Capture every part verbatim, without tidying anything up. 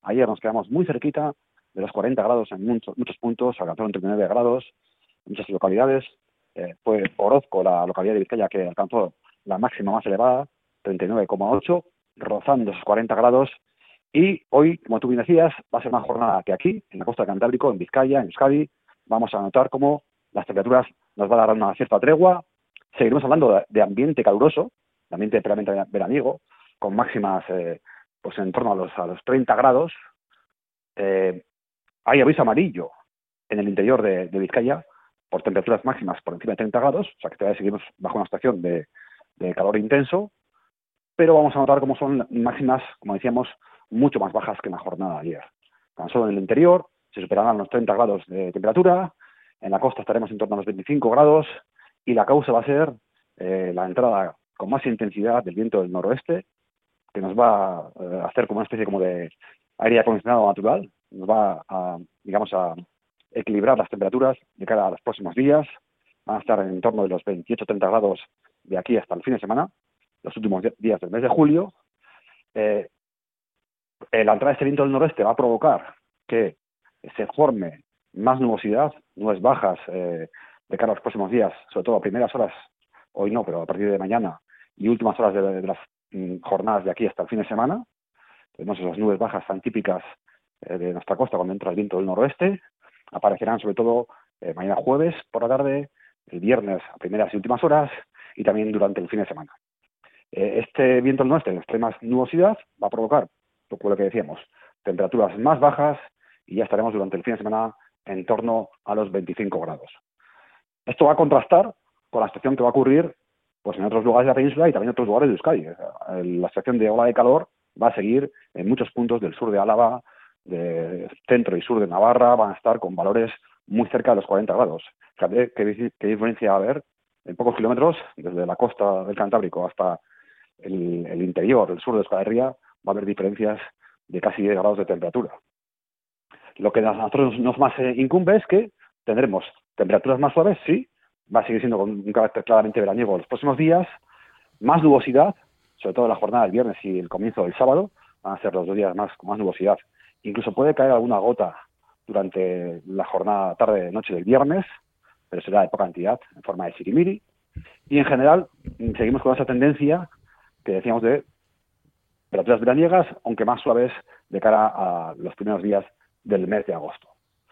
Ayer nos quedamos muy cerquita de los cuarenta grados en muchos, muchos puntos, alcanzaron treinta y nueve grados en muchas localidades. Eh, fue Orozco, la localidad de Vizcaya, que alcanzó la máxima más elevada, treinta y nueve coma ocho, rozando esos cuarenta grados. Y hoy, como tú bien decías, va a ser una jornada que aquí, en la costa del Cantábrico, en Vizcaya, en Euskadi, vamos a notar cómo las temperaturas nos va a dar una cierta tregua. Seguiremos hablando de, de ambiente caluroso, de ambiente plenamente veraniego, con máximas eh, pues en torno a los, a los treinta grados. Eh, hay aviso amarillo en el interior de, de Vizcaya por temperaturas máximas por encima de treinta grados, o sea que todavía seguimos bajo una situación de, de calor intenso, pero vamos a notar cómo son máximas, como decíamos, mucho más bajas que en la jornada de ayer. Tan solo en el interior se superarán los treinta grados de temperatura, en la costa estaremos en torno a los veinticinco grados, y la causa va a ser eh, la entrada con más intensidad del viento del noroeste, que nos va a eh, hacer como una especie como de aire acondicionado natural, nos va a, digamos, a equilibrar las temperaturas de cara a los próximos días. Van a estar en torno de los veintiocho a treinta grados de aquí hasta el fin de semana, los últimos días del mes de julio. Eh, eh, la entrada de este viento del noroeste va a provocar que se forme más nubosidad, nubes bajas eh, de cara a los próximos días, sobre todo a primeras horas, hoy no, pero a partir de mañana, y últimas horas de, de las mm, jornadas de aquí hasta el fin de semana. Tenemos esas nubes bajas tan típicas eh, de nuestra costa cuando entra el viento del noroeste. Aparecerán sobre todo eh, mañana jueves por la tarde, el viernes a primeras y últimas horas, y también durante el fin de semana. Eh, este viento del noroeste de extrema nubosidad va a provocar, por lo que decíamos, temperaturas más bajas, y ya estaremos durante el fin de semana en torno a los veinticinco grados. Esto va a contrastar con la situación que va a ocurrir pues en otros lugares de la península y también en otros lugares de Euskadi. La situación de ola de calor va a seguir en muchos puntos del sur de Álava, de centro y sur de Navarra, van a estar con valores muy cerca de los cuarenta grados. Fíjate qué, qué diferencia va a haber en pocos kilómetros, desde la costa del Cantábrico hasta el, el interior, el sur de Euskal Herria, va a haber diferencias de casi diez grados de temperatura. Lo que a nosotros nos más eh, incumbe es que tendremos temperaturas más suaves, sí, va a seguir siendo con un carácter claramente veraniego los próximos días, más nubosidad, sobre todo la jornada del viernes y el comienzo del sábado, van a ser los dos días más con más nubosidad. Incluso puede caer alguna gota durante la jornada tarde-noche del viernes, pero será de poca cantidad, en forma de sirimiri. Y en general, seguimos con esa tendencia que decíamos de temperaturas veraniegas, aunque más suaves de cara a los primeros días del mes de agosto.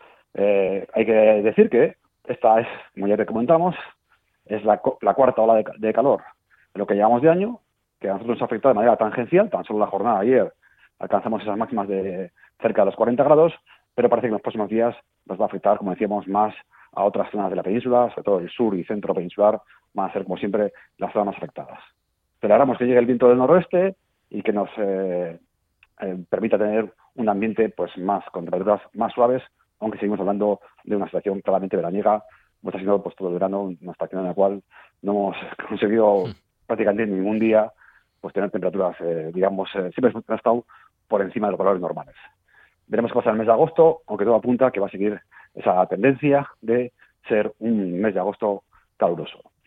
Eh, hay que decir que esta es, como ya te comentamos, es la, la cuarta ola de, de calor de lo que llevamos de año, que a nosotros nos ha afectado de manera tangencial. Tan solo la jornada de ayer alcanzamos esas máximas de cerca de los cuarenta grados, pero parece que en los próximos días nos va a afectar, como decíamos, más a otras zonas de la península, sobre todo el sur y centro peninsular, van a ser, como siempre, las zonas más afectadas. Esperamos que llegue el viento del noroeste y que nos eh, eh, permita tener un ambiente pues más con temperaturas más suaves, aunque seguimos hablando de una situación claramente veraniega, como está siendo pues, todo el verano, una estación en la cual no hemos conseguido prácticamente ningún día pues tener temperaturas, eh, digamos, eh, siempre han estado por encima de los valores normales. Veremos qué pasa en el mes de agosto, aunque todo apunta que va a seguir esa tendencia de ser un mes de agosto caluroso.